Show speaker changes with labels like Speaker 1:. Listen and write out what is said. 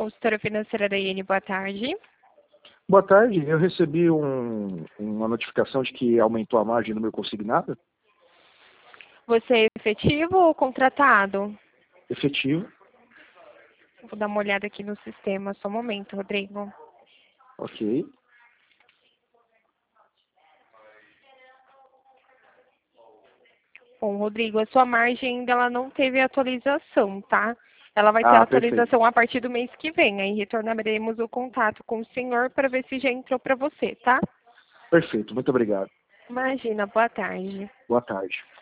Speaker 1: consultora financeira da IN, boa tarde.
Speaker 2: Boa tarde, eu recebi uma notificação de que aumentou a margem no meu consignado.
Speaker 1: Você é efetivo ou contratado?
Speaker 2: Efetivo.
Speaker 1: Vou dar uma olhada aqui no sistema, só um momento, Rodrigo.
Speaker 2: Ok.
Speaker 1: Bom, Rodrigo, a sua margem ainda ela não teve atualização, tá? Ela vai ter
Speaker 2: Perfeito.
Speaker 1: atualização a partir do mês que vem. Aí retornaremos o contato com o senhor para ver se já entrou para você, tá?
Speaker 2: Perfeito, muito obrigado.
Speaker 1: Imagina, boa tarde.
Speaker 2: Boa tarde.